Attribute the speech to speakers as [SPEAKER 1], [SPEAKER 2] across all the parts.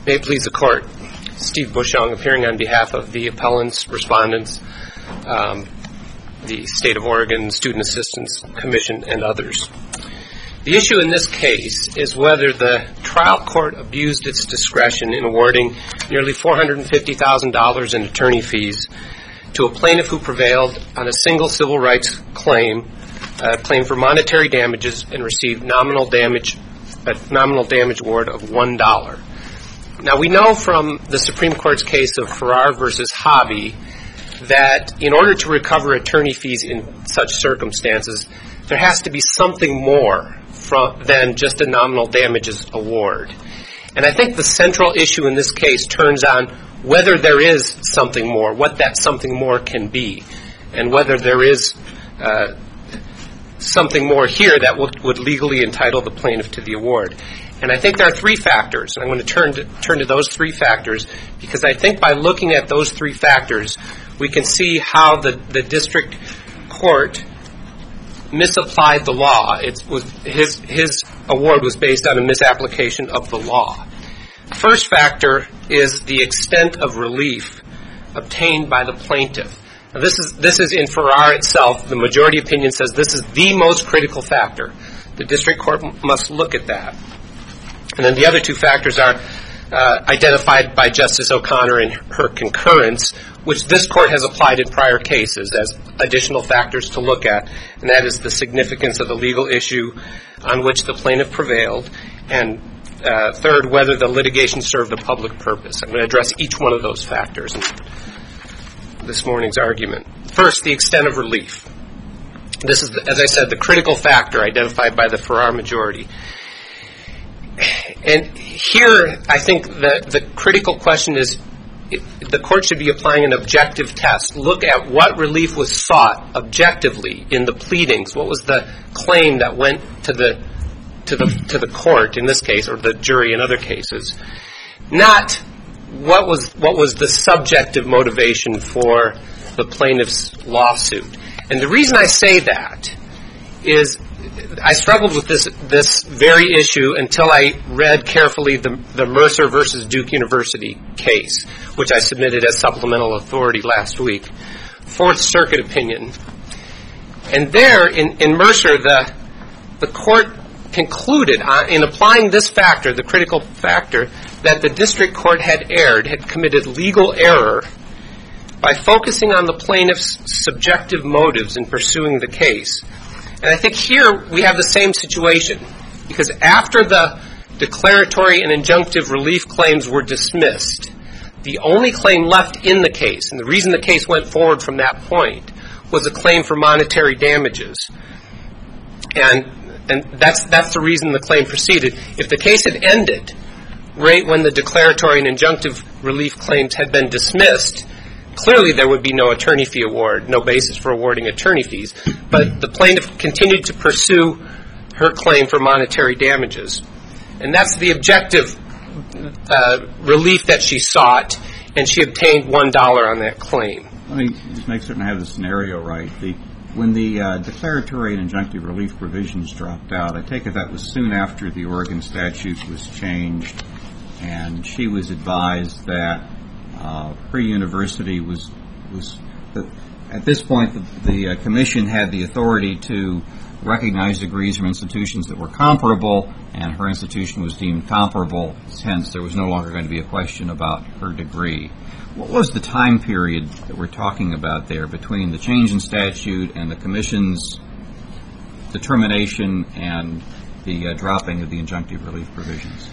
[SPEAKER 1] May it please the Court, Steve Bushong appearing on behalf of the appellants, respondents, the State of Oregon Student Assistance Commission, and others. The issue in this case is whether the trial court abused its discretion in awarding nearly $450,000 in attorney fees to a plaintiff who prevailed on a single civil rights claim, a claim for monetary damages, and received a nominal damage award of $1. Now, we know from the Supreme Court's case of Farrar versus Hobby that in order to recover attorney fees in such circumstances, there has to be something more than just a nominal damages award. And I think the central issue in this case turns on whether there is something more, what that something more can be, and whether there is something more here that would legally entitle the plaintiff to the award. And I think there are three factors, and I'm going to turn to those three factors, because I think by looking at those three factors, we can see how the district court misapplied the law. His award was based on a misapplication of the law. The first factor is the extent of relief obtained by the plaintiff. Now, this is in Farrar itself. The majority opinion says this is the most critical factor. The district court must look at that. And then the other two factors are identified by Justice O'Connor in her concurrence, which this court has applied in prior cases as additional factors to look at, and that is the significance of the legal issue on which the plaintiff prevailed, and third, whether the litigation served a public purpose. I'm going to address each one of those factors in this morning's argument. First, the extent of relief. This is, as I said, the critical factor identified by the Farrar majority. And here, I think the critical question is the court should be applying an objective test. Look at what relief was sought objectively in the pleadings. What was the claim that went to the court in this case, or the jury in other cases? Not what was the subjective motivation for the plaintiff's lawsuit. And the reason I say that is I struggled with this very issue until I read carefully the Mercer versus Duke University case, which I submitted as supplemental authority last week, Fourth Circuit opinion. And there, in Mercer, the court concluded, in applying this factor, the critical factor, that the district court had committed legal error by focusing on the plaintiff's subjective motives in pursuing the case. And I think here we have the same situation, because after the declaratory and injunctive relief claims were dismissed, the only claim left in the case, and the reason the case went forward from that point, was a claim for monetary damages. And that's the reason the claim proceeded. If the case had ended right when the declaratory and injunctive relief claims had been dismissed, clearly there would be no attorney fee award, no basis for awarding attorney fees. But the plaintiff continued to pursue her claim for monetary damages. And that's the objective relief that she sought, and she obtained $1 on that claim.
[SPEAKER 2] Let me just make certain I have the scenario right. When the declaratory and injunctive relief provisions dropped out, I take it that was soon after the Oregon statute was changed, and she was advised that her university was at this point the commission had the authority to recognize degrees from institutions that were comparable, and her institution was deemed comparable. Hence, there was no longer going to be a question about her degree. What was the time period that we're talking about there between the change in statute and the commission's determination and the dropping of the injunctive relief provisions?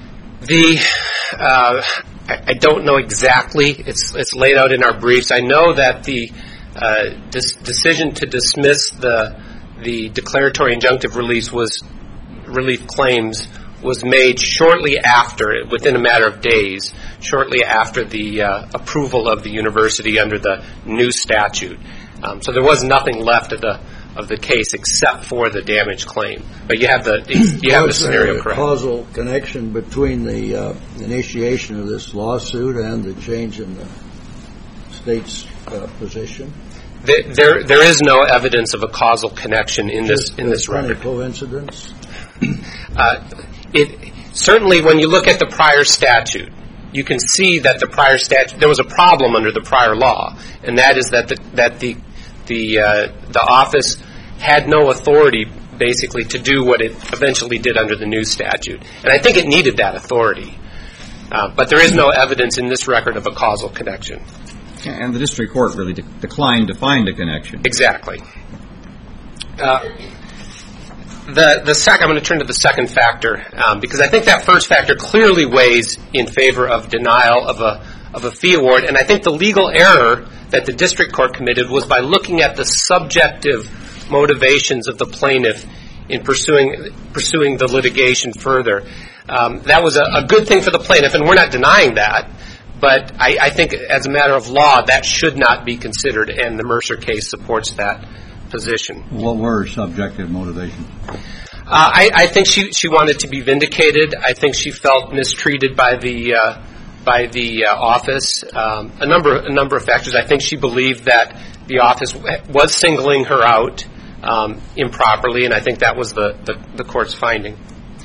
[SPEAKER 1] I don't know exactly. It's laid out in our briefs. I know that the decision to dismiss the declaratory injunctive relief claims was made shortly after, within a matter of days, shortly after the approval of the university under the new statute. So there was nothing left of the case except for the damage claim. But you have the scenario correct.
[SPEAKER 3] Was there a causal connection between the initiation of this lawsuit and the change in the state's position?
[SPEAKER 1] There is no evidence of a causal connection in this record.
[SPEAKER 3] Coincidence?
[SPEAKER 1] Certainly, when you look at the prior statute, you can see that the prior statute, there was a problem under the prior law, and that is that the office had no authority, basically, to do what it eventually did under the new statute. And I think it needed that authority. But there is no evidence in this record of a causal connection.
[SPEAKER 2] And the district court really declined to find a connection.
[SPEAKER 1] Exactly. I'm going to turn to the second factor, because I think that first factor clearly weighs in favor of denial of a fee award. And I think the legal error that the district court committed was by looking at the subjective motivations of the plaintiff in pursuing the litigation further. That was a good thing for the plaintiff, and we're not denying that. But I think as a matter of law, that should not be considered, and the Mercer case supports that position.
[SPEAKER 2] What were subjective motivations?
[SPEAKER 1] I think she wanted to be vindicated. I think she felt mistreated by the office. A number of factors. I think she believed that the office was singling her out improperly, and I think that was the court's finding.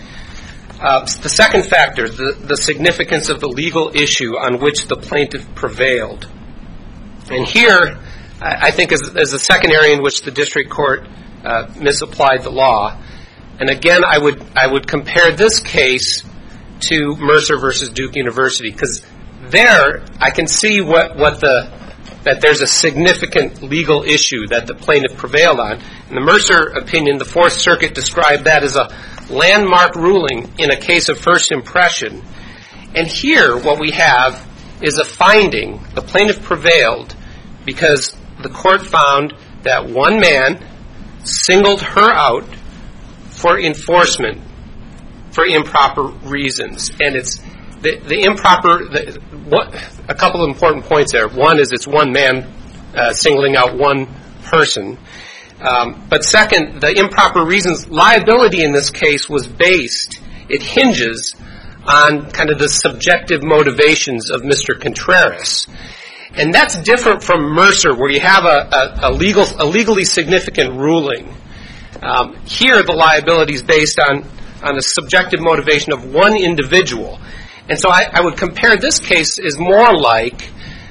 [SPEAKER 1] The second factor, the significance of the legal issue on which the plaintiff prevailed. And here, I think, is the second area in which the district court misapplied the law. And again, I would compare this case to Mercer versus Duke University, because there I can see that there's a significant legal issue that the plaintiff prevailed on. In the Mercer opinion, the Fourth Circuit described that as a landmark ruling in a case of first impression. And here, what we have is a finding. The plaintiff prevailed because the court found that one man singled her out for enforcement for improper reasons. And it's the improper, a couple of important points there. One is it's one man singling out one person. But second, the improper reasons, liability in this case was based, it hinges on kind of the subjective motivations of Mr. Contreras. And that's different from Mercer, where you have a legally significant ruling. Here, the liability is based on a subjective motivation of one individual. And so I would compare this case as more like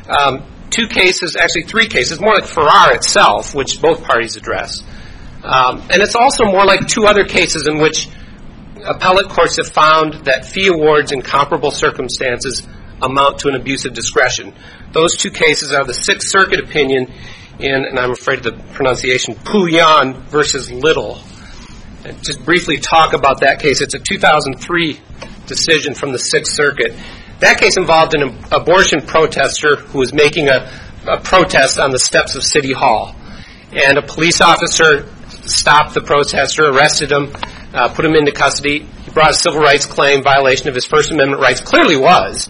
[SPEAKER 1] two cases, actually three cases, more like Farrar itself, which both parties address. And it's also more like two other cases in which appellate courts have found that fee awards in comparable circumstances amount to an abuse of discretion. Those two cases are the Sixth Circuit opinion in, and I'm afraid of the pronunciation, Pouillon versus Little. And just briefly talk about that case. It's a 2003 decision from the Sixth Circuit. That case involved an abortion protester who was making a protest on the steps of City Hall. And a police officer stopped the protester, arrested him, put him into custody. He brought a civil rights claim, violation of his First Amendment rights. Clearly was.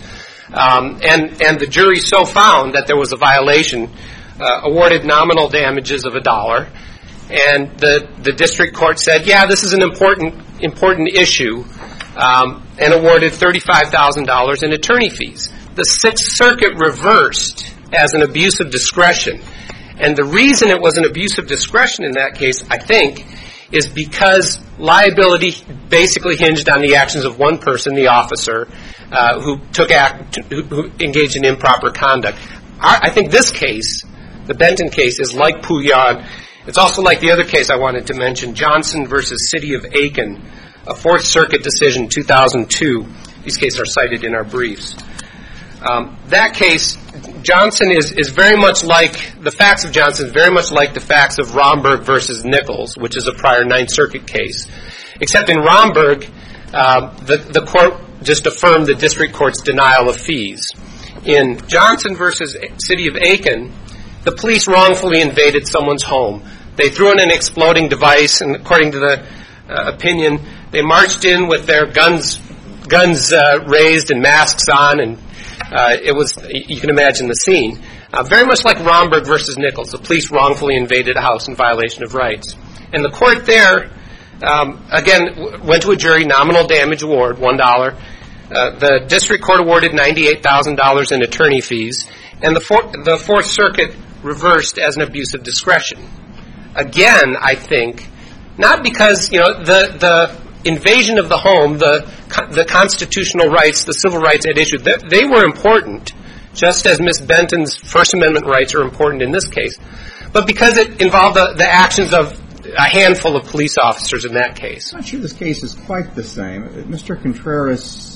[SPEAKER 1] And the jury so found that there was a violation, awarded nominal damages of $1. And the district court said, yeah, this is an important issue, and awarded $35,000 in attorney fees. The Sixth Circuit reversed as an abuse of discretion. And the reason it was an abuse of discretion in that case, I think, is because liability basically hinged on the actions of one person, the officer, who engaged in improper conduct. I think this case, the Benton case, is like Pouillon. It's also like the other case I wanted to mention, Johnson versus City of Aiken, a Fourth Circuit decision, 2002. These cases are cited in our briefs. That case, Johnson is very much like, the facts of Johnson is very much like the facts of Romberg versus Nichols, which is a prior Ninth Circuit case. Except in Romberg, the court just affirmed the district court's denial of fees. In Johnson versus City of Aiken, the police wrongfully invaded someone's home. They threw in an exploding device, and according to the opinion, they marched in with their guns raised and masks on, and you can imagine the scene. Very much like Romberg versus Nichols, the police wrongfully invaded a house in violation of rights. And the court there, again, went to a jury, nominal damage award, $1. The district court awarded $98,000 in attorney fees, and the Fourth Circuit reversed as an abuse of discretion. Again, I think, not because, the invasion of the home, the constitutional rights, the civil rights at issue, they were important, just as Ms. Benton's First Amendment rights are important in this case. But because it involved the actions of a handful of police officers in that case.
[SPEAKER 2] I'm not sure this case is quite the same. Mr. Contreras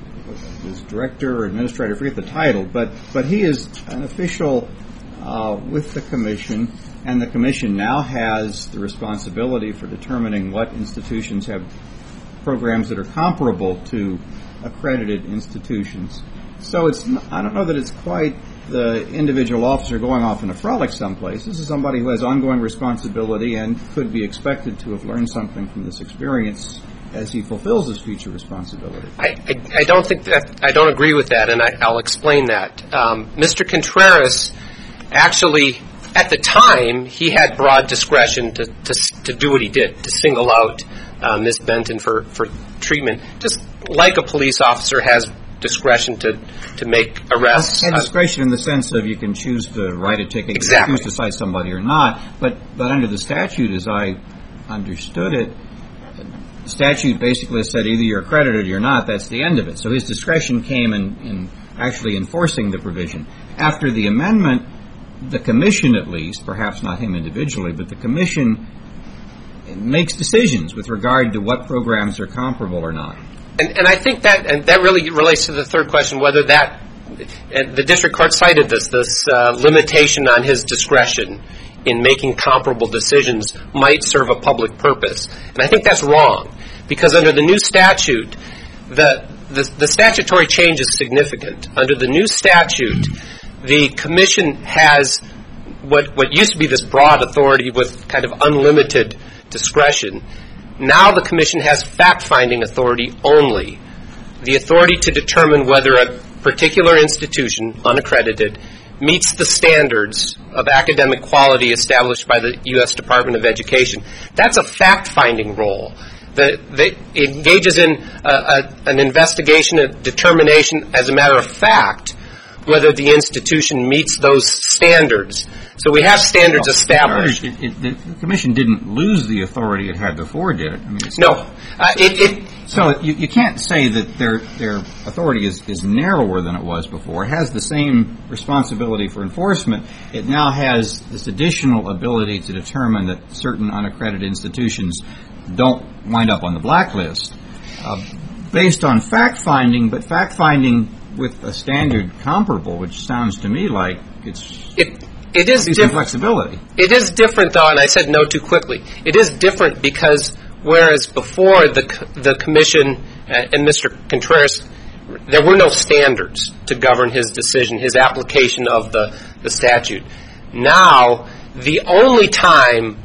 [SPEAKER 2] is director or administrator, I forget the title, but he is an official with the commission, and the commission now has the responsibility for determining what institutions have programs that are comparable to accredited institutions. So I don't know that it's quite the individual officer going off in a frolic someplace. This is somebody who has ongoing responsibility and could be expected to have learned something from this experience as he fulfills his future responsibility.
[SPEAKER 1] I don't think that, I don't agree with that, and I'll explain that. Mr. Contreras actually, at the time, he had broad discretion to do what he did, to single out Ms. Benton for treatment, just like a police officer has discretion to make arrests.
[SPEAKER 2] And discretion in the sense of you can choose to write a ticket,
[SPEAKER 1] exactly.
[SPEAKER 2] You can choose to cite somebody or not, but under the statute, as I understood it, the statute basically said either you're accredited or you're not, that's the end of it. So his discretion came in actually enforcing the provision. After the amendment, the commission at least, perhaps not him individually, but the commission makes decisions with regard to what programs are comparable or not.
[SPEAKER 1] And I think that really relates to the third question, whether that, and the district court cited this limitation on his discretion in making comparable decisions might serve a public purpose. And I think that's wrong, because under the new statute, the statutory change is significant. Under the new statute, the commission has what used to be this broad authority with kind of unlimited discretion. Now the commission has fact-finding authority only, the authority to determine whether a particular institution, unaccredited, meets the standards of academic quality established by the U.S. Department of Education. That's a fact-finding role. That engages in an investigation, a determination, as a matter of fact, whether the institution meets those standards. So we have standards established.
[SPEAKER 2] The commission didn't lose the authority it had before, did it? I mean,
[SPEAKER 1] no.
[SPEAKER 2] So you can't say that their authority is narrower than it was before. It has the same responsibility for enforcement. It now has this additional ability to determine that certain unaccredited institutions don't wind up on the blacklist based on fact-finding, but fact-finding with a standard comparable, which sounds to me like it is different. Flexibility.
[SPEAKER 1] It is different, though, and I said no too quickly. It is different because whereas before the commission and Mr. Contreras, there were no standards to govern his decision, his application of the statute. Now, the only time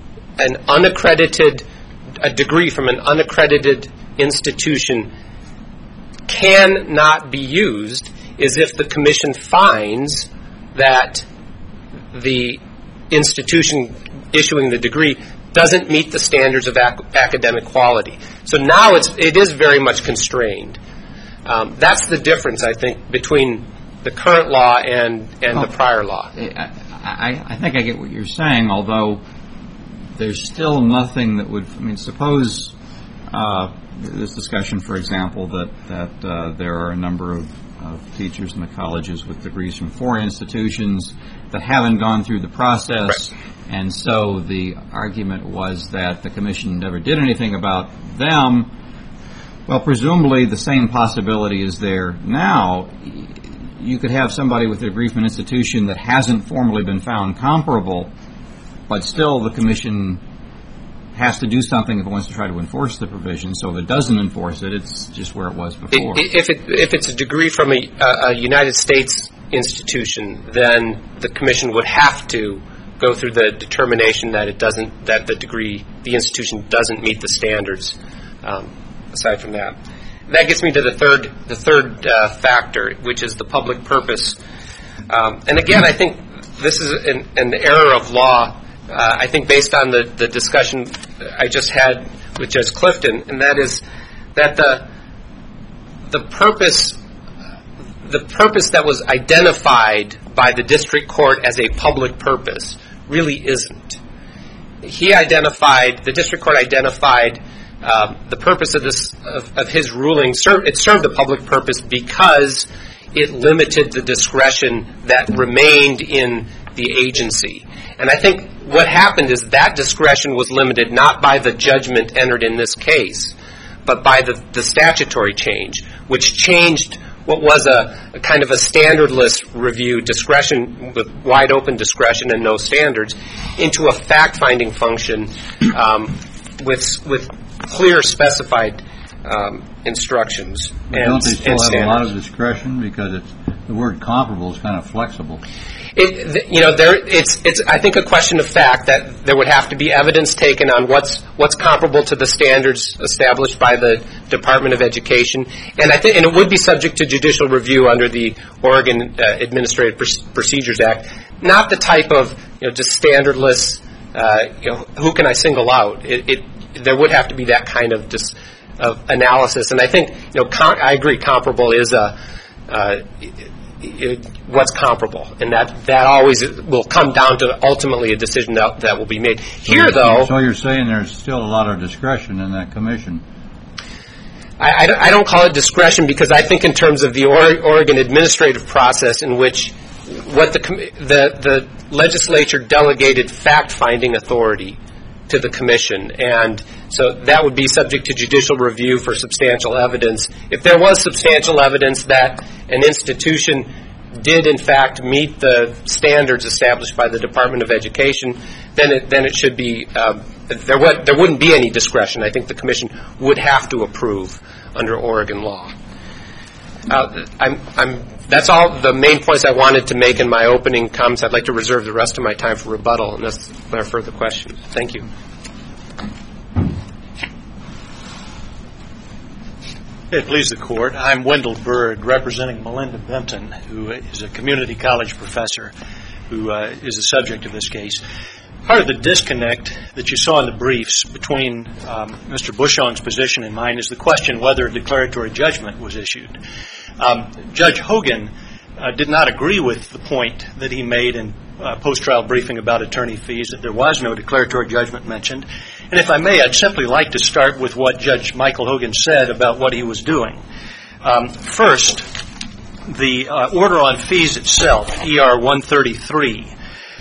[SPEAKER 1] a degree from an unaccredited institution cannot be used is if the commission finds that the institution issuing the degree doesn't meet the standards of academic quality. So now it is very much constrained. That's the difference, I think, between the current law and the prior law.
[SPEAKER 2] I think I get what you're saying, although there's still nothing that would, I mean, suppose this discussion, for example, that there are a number of teachers in the colleges with degrees from foreign institutions that haven't gone through the process, right. And so the argument was that the commission never did anything about them. Well, presumably the same possibility is there now. You could have somebody with a degree from an institution that hasn't formally been found comparable, but still the commission has to do something if it wants to try to enforce the provision. So if it doesn't enforce it, it's just where it was before.
[SPEAKER 1] If it's a degree from a United States institution, then the commission would have to go through the determination that the institution doesn't meet the standards. Aside from that, that gets me to the third factor, which is the public purpose. And again, I think this is an error of law. I think based on the discussion I just had with Judge Clifton, and that is that the purpose that was identified by the district court as a public purpose really isn't. The district court identified the purpose of his ruling, it served a public purpose because it limited the discretion that remained in the agency. And I think what happened is that discretion was limited not by the judgment entered in this case, but by the statutory change, which changed what was a kind of a standardless review, discretion with wide open discretion and no standards, into a fact-finding function with clear specified instructions
[SPEAKER 4] don't they still have
[SPEAKER 1] standards.
[SPEAKER 4] a lot of discretion because the word comparable is kind of flexible?
[SPEAKER 1] It's I think a question of fact that there would have to be evidence taken on what's comparable to the standards established by the Department of Education, and it would be subject to judicial review under the Oregon Administrative Procedures Act. Not the type of just standardless. Who can I single out? There would have to be that kind of analysis, and I think I agree. Comparable is what's comparable, and that always will come down to ultimately a decision that will be made. Here, though,
[SPEAKER 4] so you're saying there's still a lot of discretion in that commission.
[SPEAKER 1] I don't call it discretion because I think in terms of the Oregon administrative process in which what the legislature delegated fact-finding authority to the commission, and so that would be subject to judicial review for substantial evidence. If there was substantial evidence that an institution did in fact meet the standards established by the Department of Education, then it should be there wouldn't be any discretion. I think the commission would have to approve under Oregon law. That's all the main points I wanted to make in my opening comments. I'd like to reserve the rest of my time for rebuttal unless there are further questions. Thank you.
[SPEAKER 5] It please the Court. I'm Wendell Bird, representing Melinda Benton, who is a community college professor who is the subject of this case. Part of the disconnect that you saw in the briefs between Mr. Bushong's position and mine is the question whether a declaratory judgment was issued. Judge Hogan did not agree with the point that he made in post-trial briefing about attorney fees, that there was no declaratory judgment mentioned. And if I may, I'd simply like to start with what Judge Michael Hogan said about what he was doing. First, the order on fees itself, ER 133,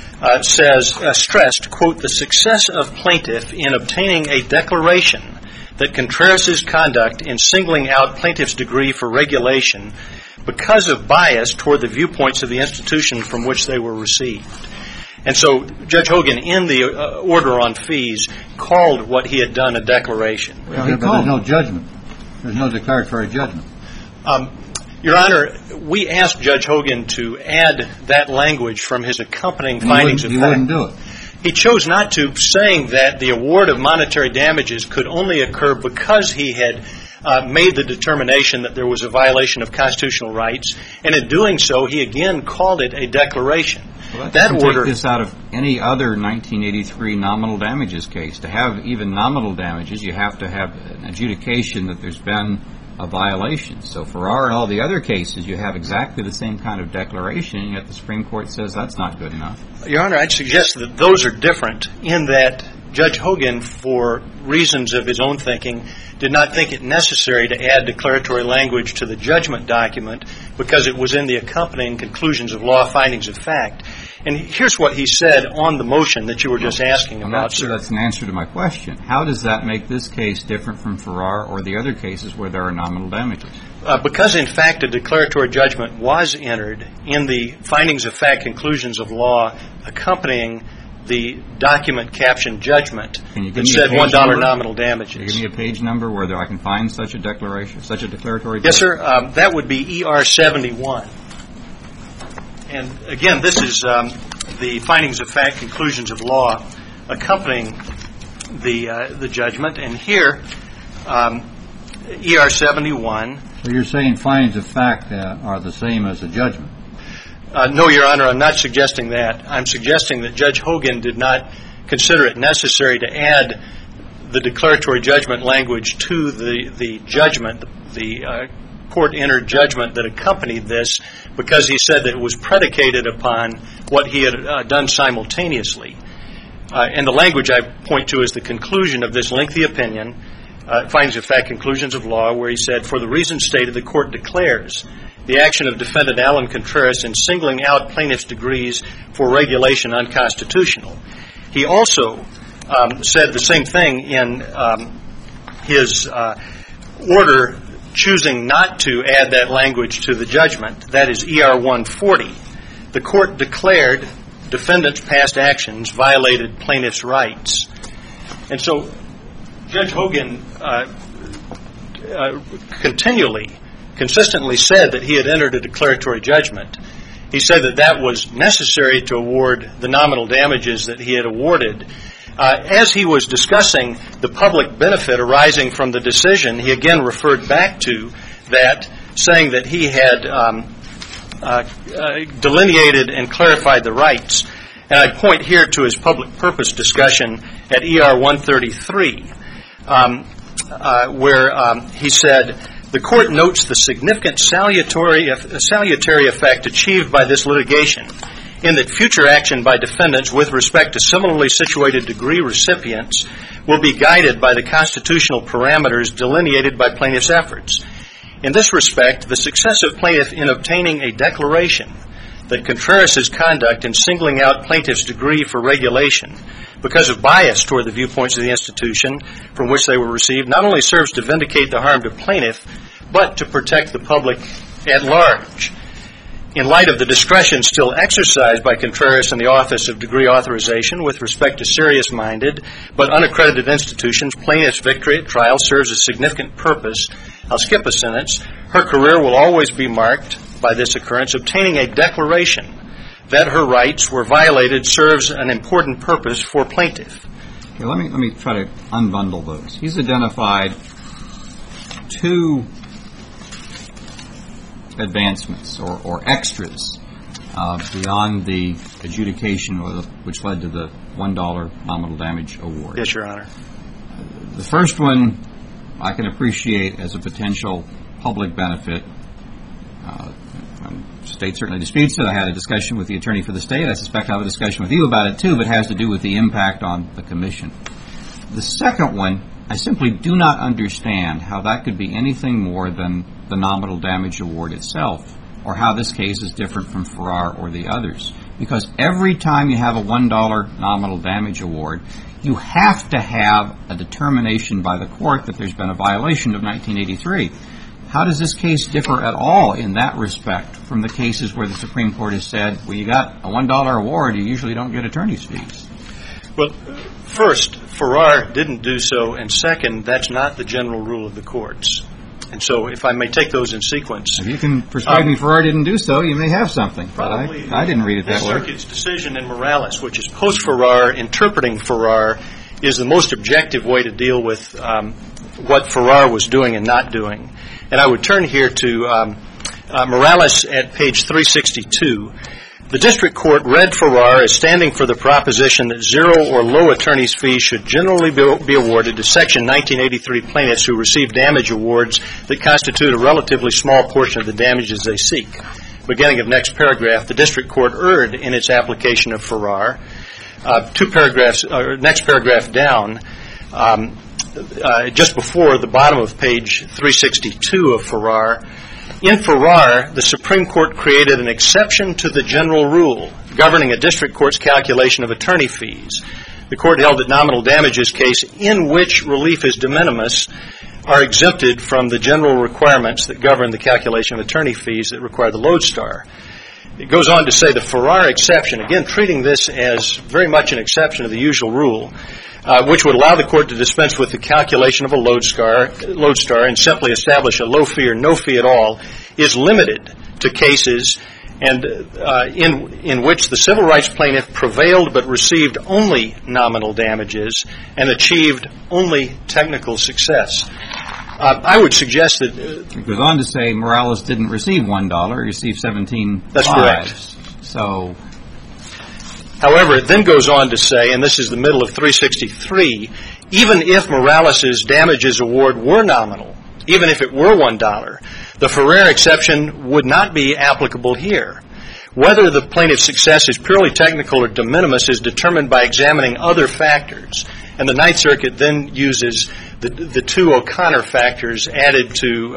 [SPEAKER 5] stressed, quote, the success of plaintiff in obtaining a declaration that Contreras' conduct in singling out plaintiff's degree for regulation because of bias toward the viewpoints of the institution from which they were received. And so Judge Hogan, in the order on fees, called what he had done a declaration.
[SPEAKER 4] But there's no judgment. There's no declaratory judgment.
[SPEAKER 5] Your Honor, we asked Judge Hogan to add that language from his accompanying findings of fact.
[SPEAKER 4] He wouldn't do it.
[SPEAKER 5] He chose not to, saying that the award of monetary damages could only occur because he had made the determination that there was a violation of constitutional rights, and in doing so, he again called it a declaration.
[SPEAKER 2] Well, that order take this out of any other 1983 nominal damages case. To have even nominal damages, you have to have an adjudication that there's been a violation. So for our and all the other cases, you have exactly the same kind of declaration, and yet the Supreme Court says that's not good enough.
[SPEAKER 5] Your Honor, I'd suggest that those are different in that Judge Hogan, for reasons of his own thinking, did not think it necessary to add declaratory language to the judgment document because it was in the accompanying conclusions of law findings of fact. And here's what he said on the motion that you were just asking about.
[SPEAKER 2] I'm not sure that's an answer to my question. How does that make this case different from Farrar or the other cases where there are nominal damages?
[SPEAKER 5] Because, in fact, a declaratory judgment was entered in the findings of fact conclusions of law accompanying the document captioned judgment that said $1 nominal damages.
[SPEAKER 2] Can you give me a page number where I can find such a declaration, such a declaratory judgment?
[SPEAKER 5] Yes, sir. That would be ER 71. And, again, this is the findings of fact conclusions of law accompanying the judgment. And here, ER 71.
[SPEAKER 4] So you're saying findings of fact are the same as a judgment?
[SPEAKER 5] No, Your Honor, I'm not suggesting that. I'm suggesting that Judge Hogan did not consider it necessary to add the declaratory judgment language to the judgment, the court-entered judgment that accompanied this, because he said that it was predicated upon what he had done simultaneously. And the language I point to is the conclusion of this lengthy opinion findings of fact, conclusions of law, where he said, for the reasons stated, the court declares the action of defendant Alan Contreras in singling out plaintiff's degrees for regulation unconstitutional. He also said the same thing in his order choosing not to add that language to the judgment. That is ER 140. The court declared defendant's past actions violated plaintiff's rights. And so Judge Hogan consistently said that he had entered a declaratory judgment. He said that that was necessary to award the nominal damages that he had awarded. As he was discussing the public benefit arising from the decision, he again referred back to that, saying that he had delineated and clarified the rights. And I point here to his public purpose discussion at ER 133, where he said, the court notes the significant salutary effect achieved by this litigation in that future action by defendants with respect to similarly situated degree recipients will be guided by the constitutional parameters delineated by plaintiff's efforts. In this respect, the success of plaintiff in obtaining a declaration that Contreras' conduct in singling out plaintiff's degree for regulation because of bias toward the viewpoints of the institution from which they were received not only serves to vindicate the harm to plaintiff, but to protect the public at large. In light of the discretion still exercised by Contreras in the Office of Degree Authorization with respect to serious-minded but unaccredited institutions, plaintiff's victory at trial serves a significant purpose. I'll skip a sentence. Her career will always be marked by this occurrence. Obtaining a declaration that her rights were violated serves an important purpose for plaintiff.
[SPEAKER 2] Okay, let me try to unbundle those. He's identified two advancements or extras beyond the adjudication which led to the $1 nominal damage award.
[SPEAKER 5] Yes, Your Honor.
[SPEAKER 2] The first one I can appreciate as a potential public benefit. The state certainly disputes it. I had a discussion with the attorney for the state. I suspect I'll have a discussion with you about it too, but it has to do with the impact on the commission. The second one, I simply do not understand how that could be anything more than the nominal damage award itself, or how this case is different from Farrar or the others. Because every time you have a $1 nominal damage award, you have to have a determination by the court that there's been a violation of 1983. How does this case differ at all in that respect from the cases where the Supreme Court has said, well, you got a $1 award, you usually don't get attorney's fees?
[SPEAKER 5] Well, first, Farrar didn't do so, and second, that's not the general rule of the courts. And so, if I may take those in sequence.
[SPEAKER 2] If you can persuade me Farrar didn't do so, you may have something.
[SPEAKER 5] Probably.
[SPEAKER 2] But I didn't read it that way.
[SPEAKER 5] The Circuit's decision in Morales, which is post-Farrar, interpreting Farrar, is the most objective way to deal with what Farrar was doing and not doing. And I would turn here to Morales at page 362. The district court read Farrar as standing for the proposition that zero or low attorney's fees should generally be awarded to Section 1983 plaintiffs who receive damage awards that constitute a relatively small portion of the damages they seek. Beginning of next paragraph, the district court erred in its application of Farrar. Next paragraph down, just before the bottom of page 362 of Farrar, in Farrar, the Supreme Court created an exception to the general rule governing a district court's calculation of attorney fees. The court held that nominal damages case in which relief is de minimis are exempted from the general requirements that govern the calculation of attorney fees that require the lodestar. It goes on to say the Farrar exception, again treating this as very much an exception of the usual rule, which would allow the court to dispense with the calculation of a lodestar and simply establish a low fee or no fee at all, is limited to cases and in which the civil rights plaintiff prevailed but received only nominal damages and achieved only technical success. I would suggest that...
[SPEAKER 2] It goes on to say Morales didn't receive $1, he received 17.
[SPEAKER 5] That's correct.
[SPEAKER 2] So...
[SPEAKER 5] However, it then goes on to say, and this is the middle of 363, even if Morales' damages award were nominal, even if it were $1, the Farrar exception would not be applicable here. Whether the plaintiff's success is purely technical or de minimis is determined by examining other factors. And the Ninth Circuit then uses the two O'Connor factors added to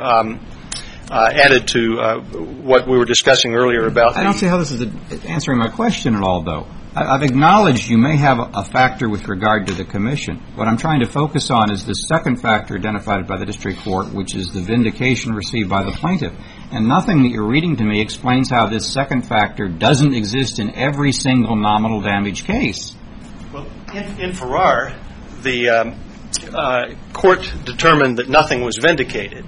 [SPEAKER 5] what we were discussing earlier about.
[SPEAKER 2] I don't see how this is answering my question at all, though. I've acknowledged you may have a factor with regard to the commission. What I'm trying to focus on is the second factor identified by the district court, which is the vindication received by the plaintiff. And nothing that you're reading to me explains how this second factor doesn't exist in every single nominal damage case.
[SPEAKER 5] Well, in Farrar, the court determined that nothing was vindicated.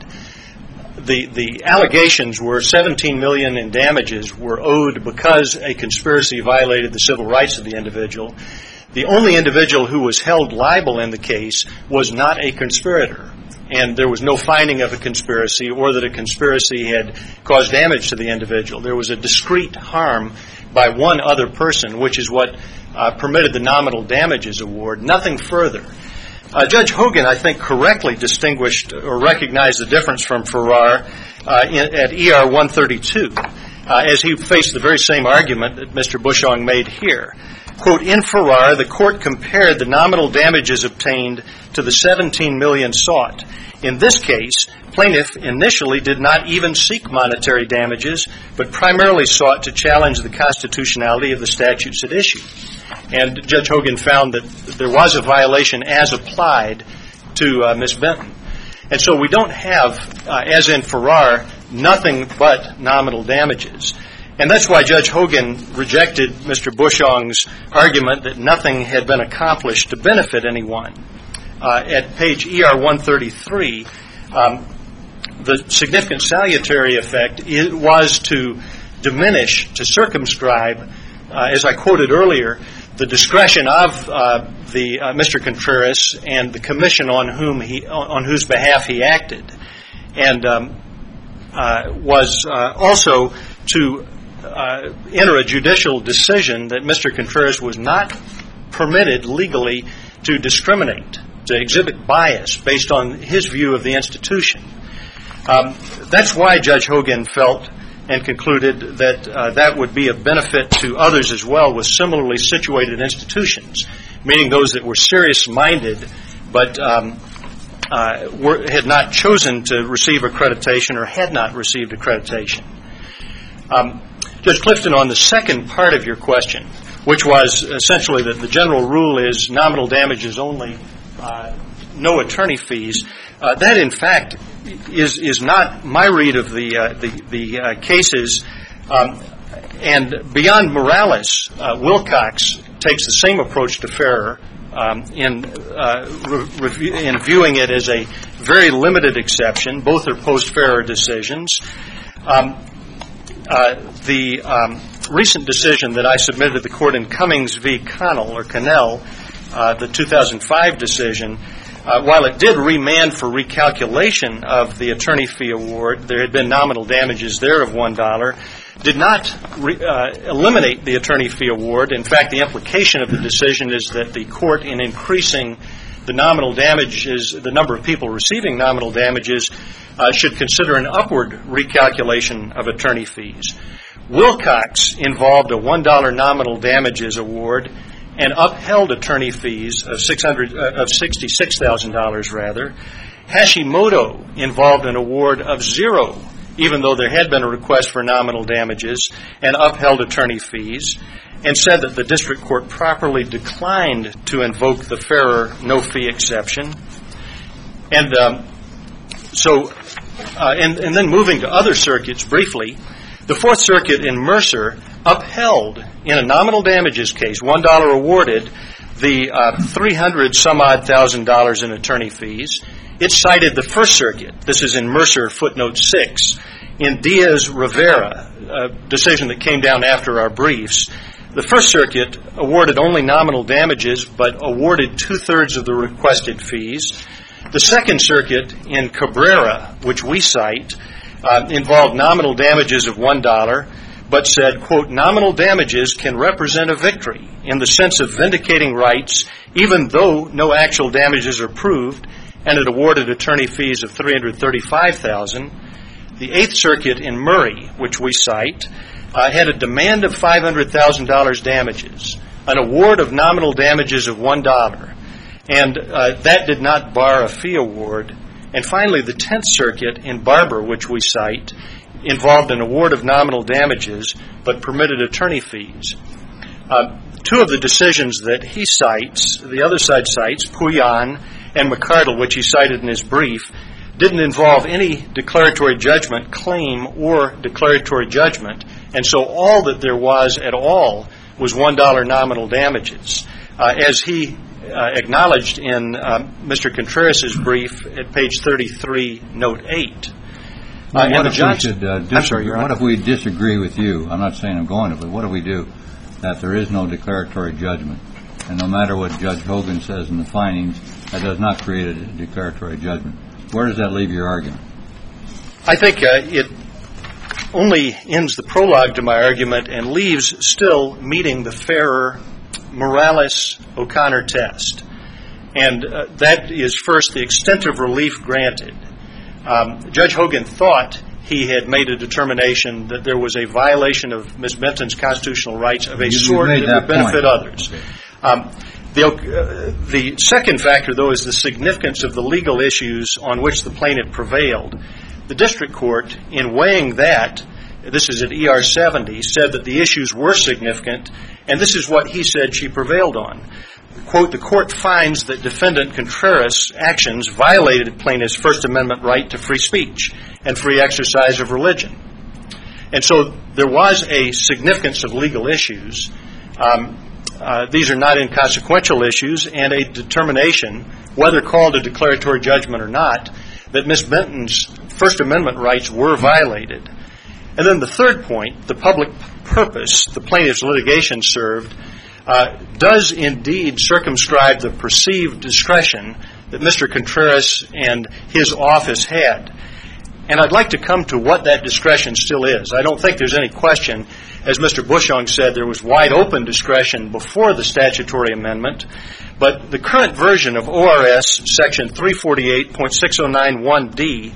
[SPEAKER 5] The allegations were $17 million in damages were owed because a conspiracy violated the civil rights of the individual. The only individual who was held liable in the case was not a conspirator, and there was no finding of a conspiracy or that a conspiracy had caused damage to the individual. There was a discrete harm by one other person, which is what permitted the nominal damages award, nothing further. Judge Hogan, I think, correctly distinguished or recognized the difference from Farrar at ER 132, as he faced the very same argument that Mr. Bushong made here. Quote, in Farrar, the court compared the nominal damages obtained to the $17 million sought. In this case, plaintiff initially did not even seek monetary damages, but primarily sought to challenge the constitutionality of the statutes at issue. And Judge Hogan found that there was a violation as applied to Ms. Benton. And so we don't have, as in Farrar, nothing but nominal damages. And that's why Judge Hogan rejected Mr. Bushong's argument that nothing had been accomplished to benefit anyone. At page ER 133, the significant salutary effect was to diminish, to circumscribe, as I quoted earlier, the discretion of Mr. Contreras and the commission on whose behalf he acted, and was also to enter a judicial decision that Mr. Contreras was not permitted legally to discriminate, to exhibit bias based on his view of the institution. That's why Judge Hogan felt and concluded that that would be of benefit to others as well with similarly situated institutions, meaning those that were serious-minded but had not chosen to receive accreditation or had not received accreditation. Judge Clifton, on the second part of your question, which was essentially that the general rule is nominal damages only, no attorney fees, that in fact is not my read of the cases. And beyond Morales, Wilcox takes the same approach to Farrar in viewing it as a very limited exception. Both are post-Farrar decisions. The recent decision that I submitted to the court in Cummings v. Connell, the 2005 decision, while it did remand for recalculation of the attorney fee award, there had been nominal damages there of $1, did not eliminate the attorney fee award. In fact, the implication of the decision is that the court, in increasing the nominal damages, the number of people receiving nominal damages, should consider an upward recalculation of attorney fees. Wilcox involved a $1 nominal damages award and upheld attorney fees of $66,000 rather. Hashimoto involved an award of $0, even though there had been a request for nominal damages, and upheld attorney fees, and said that the district court properly declined to invoke the Farrar no-fee exception. And and then moving to other circuits briefly, the Fourth Circuit in Mercer upheld, in a nominal damages case, $1 awarded, the $300,000 in attorney fees. It cited the First Circuit. This is in Mercer footnote 6. In Diaz-Rivera, a decision that came down after our briefs, the First Circuit awarded only nominal damages but awarded 2/3 of the requested fees. The Second Circuit in Cabrera, which we cite, involved nominal damages of $1, but said, quote, nominal damages can represent a victory in the sense of vindicating rights, even though no actual damages are proved, and it awarded attorney fees of $335,000. The Eighth Circuit in Murray, which we cite, had a demand of $500,000 damages, an award of nominal damages of $1, And that did not bar a fee award. And finally, the Tenth Circuit in Barber, which we cite, involved an award of nominal damages but permitted attorney fees. Two of the decisions that he cites, the other side cites, Puyan and McCardle, which he cited in his brief, didn't involve any declaratory judgment claim or declaratory judgment, and so all that there was at all was $1 nominal damages. As he acknowledged in Mr. Contreras' brief at page 33, note 8.
[SPEAKER 4] What if we disagree with you? I'm not saying I'm going to, but what do we do that there is no declaratory judgment? And no matter what Judge Hogan says in the findings, that does not create a declaratory judgment. Where does that leave your argument?
[SPEAKER 5] I think it only ends the prologue to my argument and leaves still meeting the fairer Morales-O'Connor test. And that is, first, the extent of relief granted. Judge Hogan thought he had made a determination that there was a violation of Ms. Benton's constitutional rights of a sort that would benefit others. The second factor, though, is the significance of the legal issues on which the plaintiff prevailed. The district court, in weighing that, this is at ER 70, said that the issues were significant, and this is what he said she prevailed on. Quote, the court finds that defendant Contreras' actions violated plaintiff's First Amendment right to free speech and free exercise of religion. And so there was a significance of legal issues. These are not inconsequential issues, and a determination, whether called a declaratory judgment or not, that Ms. Benton's First Amendment rights were violated. And then the third point, the public purpose the plaintiff's litigation served, does indeed circumscribe the perceived discretion that Mr. Contreras and his office had. And I'd like to come to what that discretion still is. I don't think there's any question. As Mr. Bushong said, there was wide open discretion before the statutory amendment, but the current version of ORS section 348.6091D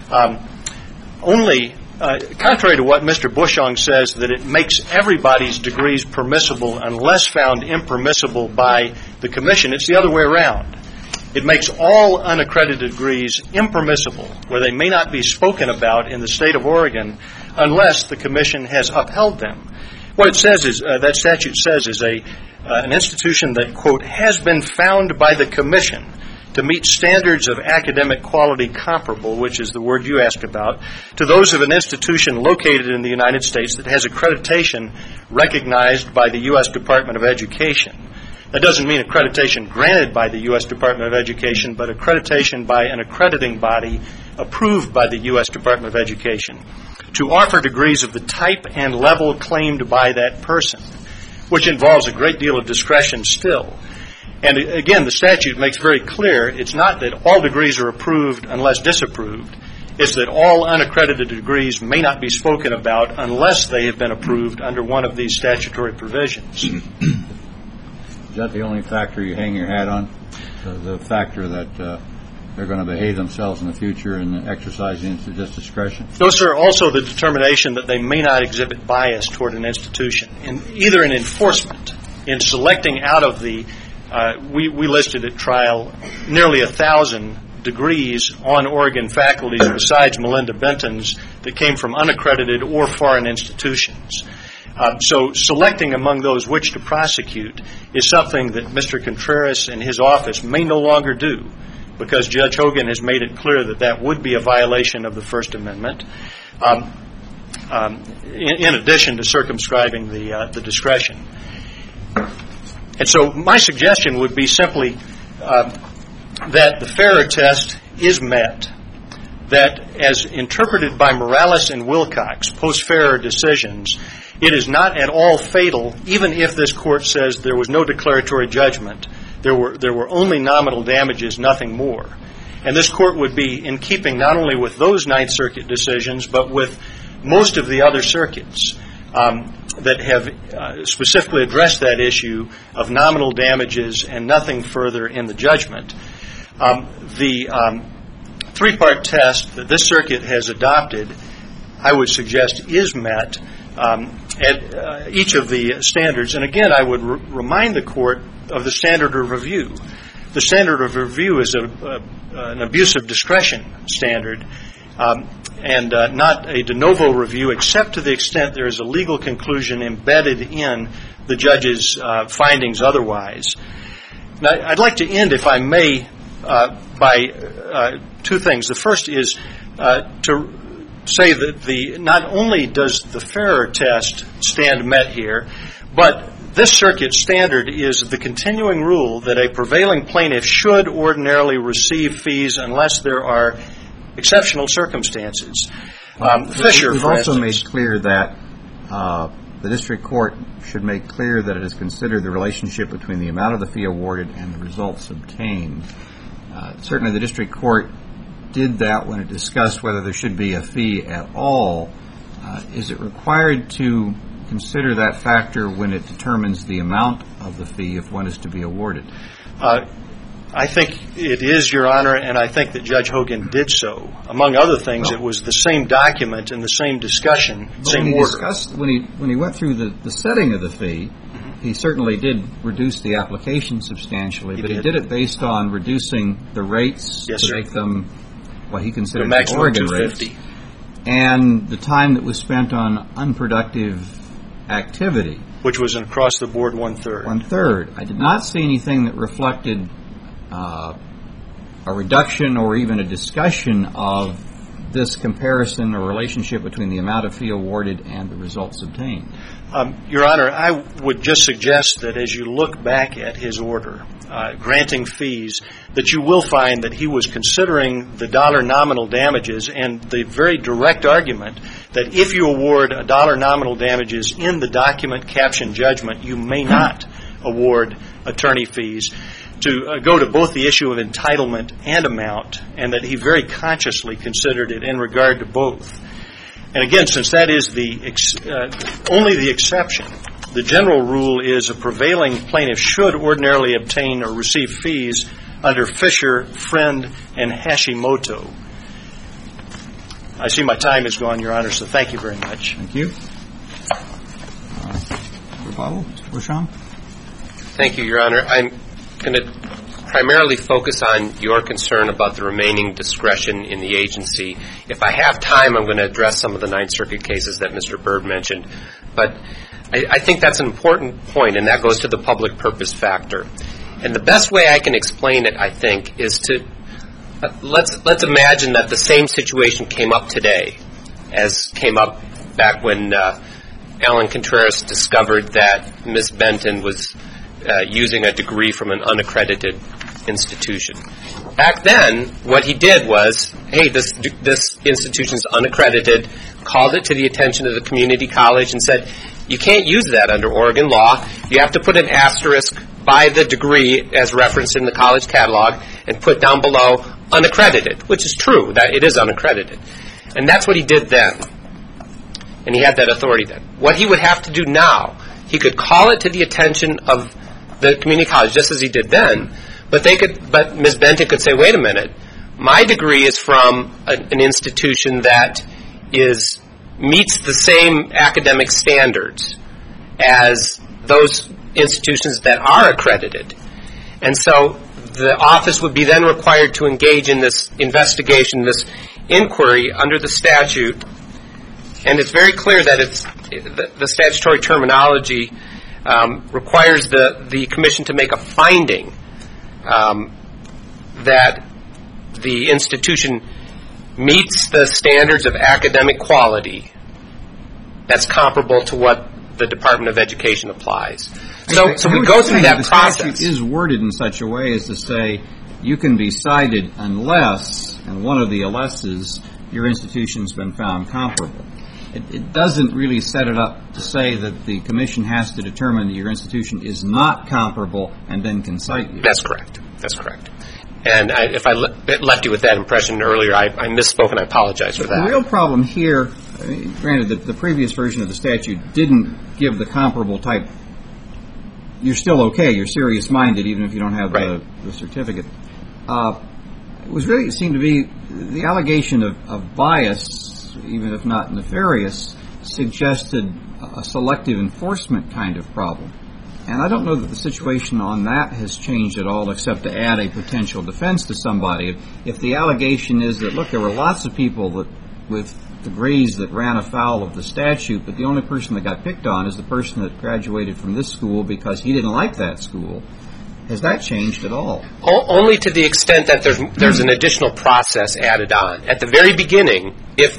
[SPEAKER 5] only, contrary to what Mr. Bushong says, that it makes everybody's degrees permissible unless found impermissible by the commission. It's the other way around. It makes all unaccredited degrees impermissible, where they may not be spoken about in the state of Oregon, unless the commission has upheld them. What it says is, that statute says, is an institution that, quote, has been found by the commission to meet standards of academic quality comparable, which is the word you asked about, to those of an institution located in the United States that has accreditation recognized by the U.S. Department of Education. That doesn't mean accreditation granted by the U.S. Department of Education, but accreditation by an accrediting body approved by the U.S. Department of Education to offer degrees of the type and level claimed by that person, which involves a great deal of discretion still. And again, the statute makes very clear it's not that all degrees are approved unless disapproved. It's that all unaccredited degrees may not be spoken about unless they have been approved under one of these statutory provisions.
[SPEAKER 4] Is that the only factor you hang your hat on? The factor that they're going to behave themselves in the future and exercising this discretion?
[SPEAKER 5] No, sir. Also the determination that they may not exhibit bias toward an institution, either in enforcement, in selecting out of the, we listed at trial nearly 1,000 degrees on Oregon faculties besides Melinda Benton's that came from unaccredited or foreign institutions. So selecting among those which to prosecute is something that Mr. Contreras and his office may no longer do, because Judge Hogan has made it clear that that would be a violation of the First Amendment, in addition to circumscribing the discretion. And so my suggestion would be simply that the Farrer test is met, that as interpreted by Morales and Wilcox, post-Farrer decisions, it is not at all fatal, even if this court says there was no declaratory judgment. There were only nominal damages, nothing more. And this court would be in keeping not only with those Ninth Circuit decisions, but with most of the other circuits that have specifically addressed that issue of nominal damages and nothing further in the judgment. The three-part test that this circuit has adopted, I would suggest, is met at each of the standards. And again, I would remind the court of the standard of review. the standard of review is an abuse of discretion standard, and not a de novo review, except to the extent there is a legal conclusion embedded in the judge's findings otherwise. Now, I'd like to end, if I may, by two things. The first is to say that not only does the Farrer test stand met here, but this circuit standard is the continuing rule that a prevailing plaintiff should ordinarily receive fees unless there are exceptional circumstances. Fisher,
[SPEAKER 2] we've
[SPEAKER 5] for
[SPEAKER 2] also
[SPEAKER 5] instance,
[SPEAKER 2] made clear that the district court should make clear that it has considered the relationship between the amount of the fee awarded and the results obtained. Certainly the district court did that when it discussed whether there should be a fee at all. Is it required to consider that factor when it determines the amount of the fee if one is to be awarded?
[SPEAKER 5] I think it is, Your Honor, and I think that Judge Hogan did so. Among other things, it was the same document and the same discussion, same order.
[SPEAKER 2] When he went through the setting of the fee, he certainly did reduce the application substantially, but he did it based on reducing the rates to make them what he considered the Oregon rates, and the time that was spent on unproductive activity,
[SPEAKER 5] which was an across-the-board one-third.
[SPEAKER 2] One-third. I did not see anything that reflected a reduction or even a discussion of this comparison or relationship between the amount of fee awarded and the results obtained.
[SPEAKER 5] Your Honor, I would just suggest that as you look back at his order granting fees, that you will find that he was considering the dollar nominal damages and the very direct argument that if you award a dollar nominal damages in the document caption judgment, you may not award attorney fees, to go to both the issue of entitlement and amount, and that he very consciously considered it in regard to both. And again, since that is only the exception, the general rule is a prevailing plaintiff should ordinarily obtain or receive fees under Fisher, Friend, and Hashimoto. I see my time is gone, Your Honor, so thank you very much.
[SPEAKER 2] Thank you. Rebuttal, Mr. Beauchamp.
[SPEAKER 1] Thank you, Your Honor. I'm going to primarily focus on your concern about the remaining discretion in the agency. If I have time, I'm going to address some of the Ninth Circuit cases that Mr. Byrd mentioned. But I think that's an important point, and that goes to the public purpose factor. And the best way I can explain it, I think, is to let's imagine that the same situation came up today as came up back when Alan Contreras discovered that Ms. Benton was using a degree from an unaccredited institution. Back then, what he did was, hey, this institution's unaccredited, called it to the attention of the community college and said, you can't use that under Oregon law. You have to put an asterisk by the degree as referenced in the college catalog and put down below unaccredited, which is true, that it is unaccredited. And that's what he did then. And he had that authority then. What he would have to do now, he could call it to the attention of the community college, just as he did then, but Ms. Benton could say, wait a minute, my degree is from an institution that meets the same academic standards as those institutions that are accredited. And so the office would be then required to engage in this investigation, this inquiry under the statute. And it's very clear that the statutory terminology requires the commission to make a finding that the institution meets the standards of academic quality that's comparable to what the Department of Education applies. So we go through that process.
[SPEAKER 2] The statute is worded in such a way as to say you can be cited unless, and one of the unlesses, your institution's been found comparable. It doesn't really set it up to say that the commission has to determine that your institution is not comparable and then can cite you.
[SPEAKER 1] That's correct. And if I left you with that impression earlier, I misspoke, and I apologize for that.
[SPEAKER 2] The real problem here, granted, the previous version of the statute didn't give the comparable type. You're still okay. You're serious-minded, even if you don't have the certificate. It seemed to be the allegation of bias, even if not nefarious, suggested a selective enforcement kind of problem. And I don't know that the situation on that has changed at all, except to add a potential defense to somebody. If the allegation is that, look, there were lots of people that with degrees that ran afoul of the statute, but the only person that got picked on is the person that graduated from this school because he didn't like that school, has that changed at all?
[SPEAKER 1] Only to the extent that there's an additional process added on. At the very beginning, if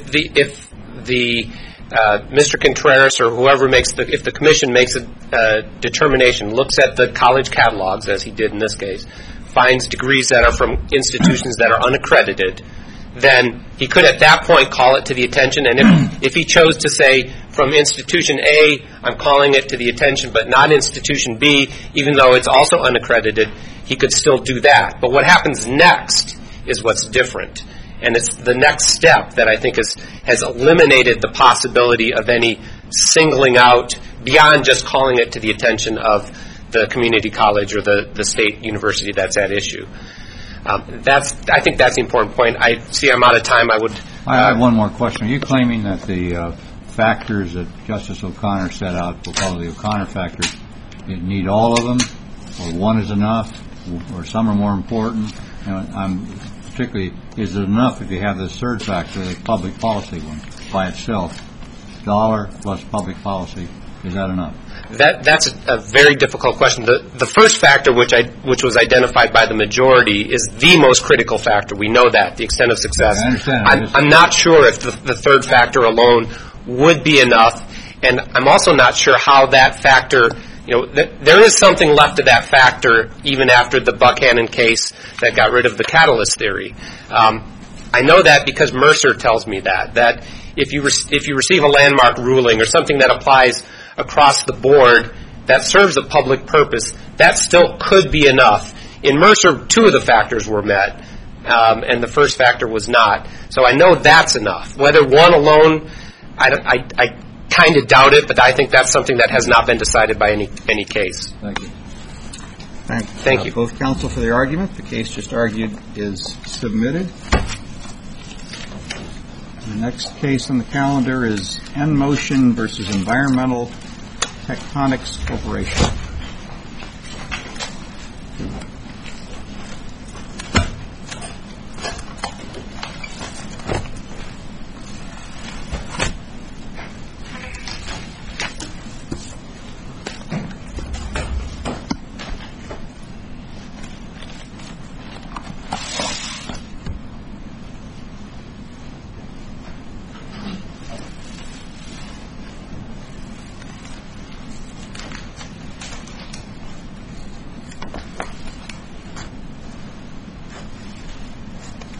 [SPEAKER 1] Mr. Contreras or whoever if the commission makes a determination, looks at the college catalogs, as he did in this case, finds degrees that are from institutions that are unaccredited, then he could at that point call it to the attention. And if he chose to say from institution A, I'm calling it to the attention, but not institution B, even though it's also unaccredited, he could still do that. But what happens next is what's different. And it's the next step that I think has eliminated the possibility of any singling out beyond just calling it to the attention of the community college or the state university that's at issue. I think that's the important point. I see I'm out of time.
[SPEAKER 4] I have one more question. Are you claiming that the factors that Justice O'Connor set out, we'll call the O'Connor factors, you need all of them, or one is enough, or some are more important? Particularly, is it enough if you have this third factor, the public policy one, by itself? Dollar plus public policy, is that enough?
[SPEAKER 1] That's a very difficult question. The first factor, which was identified by the majority, is the most critical factor. We know that, the extent of success.
[SPEAKER 4] I understand.
[SPEAKER 1] I'm not sure if the third factor alone would be enough, and I'm also not sure how that factor, there is something left of that factor even after the Buchanan case that got rid of the catalyst theory. I know that because Mercer tells me that if you receive a landmark ruling or something that applies across the board that serves a public purpose, that still could be enough. In Mercer, 2 of the factors were met, and the first factor was not. So I know that's enough. Whether one alone, I kind of doubt it, but I think that's something that has not been decided by any case.
[SPEAKER 2] Thank you.
[SPEAKER 1] Thank you.
[SPEAKER 2] Both counsel for the argument. The case just argued is submitted. The next case on the calendar is N-Motion versus Environmental Tectonics Corporation.